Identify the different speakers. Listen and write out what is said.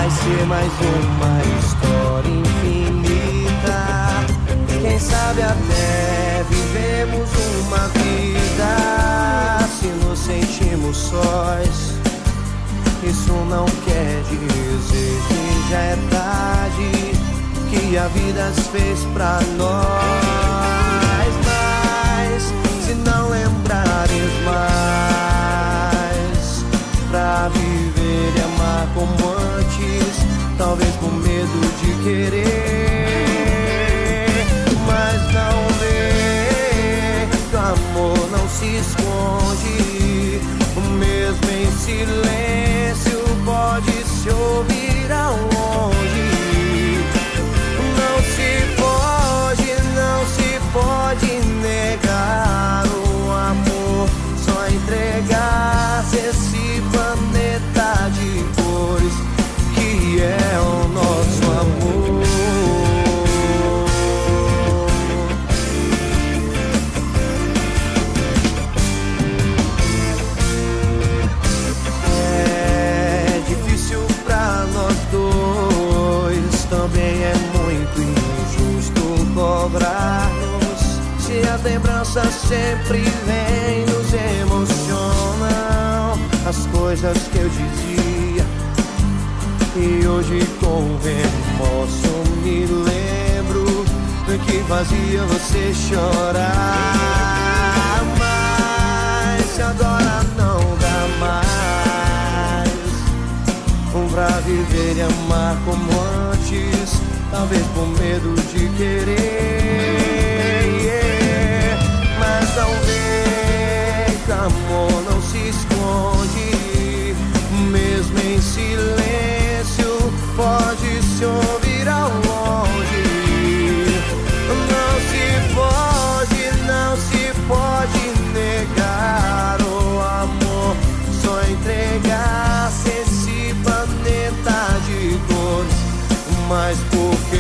Speaker 1: vai ser mais uma história infinita. Quem sabe até vivemos uma vida. Se nos sentimos sós, isso não quer dizer que já é tarde, que a vida se fez pra nós. Mas se não lembrares mais, pra viver e amar como antes, talvez com medo de querer. Mas não vê que o amor não se esconde, mesmo em silêncio pode se ouvir ao longe. Não se pode negar o amor, só entregar-se esse planeta de cores que é o nosso amor. É difícil pra nós dois, também é muito injusto cobrar-nos, se as lembranças sempre vêm, nos emocionam. As coisas que eu dizia e hoje com remorso me lembro do que fazia você chorar. Mas se agora não dá mais pra viver e amar como antes, talvez por medo de querer. Mas não vê que amor não se esconde, mesmo em silêncio pode se ouvir ao longe. Não se pode negar o amor, só entregar-se esse planeta de cores. Mas por que